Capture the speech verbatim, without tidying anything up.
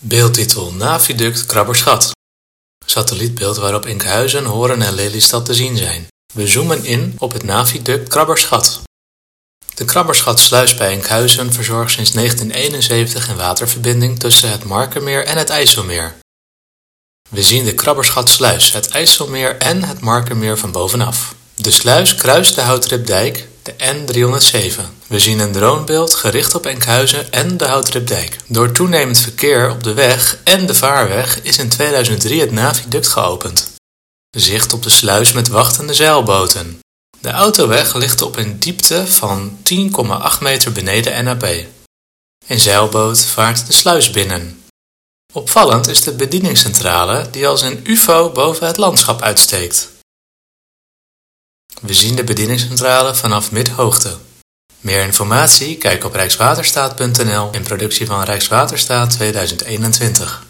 Beeldtitel: Naviduct Krabberschat. Satellietbeeld waarop Enkhuizen, Hoorn en Lelystad te zien zijn. We zoomen in op het Naviduct Krabberschat. De Krabberschatsluis bij Enkhuizen verzorgt sinds negentien eenenzeventig een waterverbinding tussen het Markermeer en het IJsselmeer. We zien de Krabberschatsluis, het IJsselmeer en het Markermeer van bovenaf. De sluis kruist de Houtripdijk, de N driehonderdzeven. We zien een dronebeeld gericht op Enkhuizen en de Houtripdijk. Door toenemend verkeer op de weg en de vaarweg is in tweeduizend drie het Naviduct geopend. Zicht op de sluis met wachtende zeilboten. De autoweg ligt op een diepte van tien komma acht meter beneden N A P. Een zeilboot vaart de sluis binnen. Opvallend is de bedieningscentrale die als een U F O boven het landschap uitsteekt. We zien de bedieningscentrale vanaf midhoogte. Meer informatie kijk op rijkswaterstaat punt n l in productie van Rijkswaterstaat tweeduizend eenentwintig.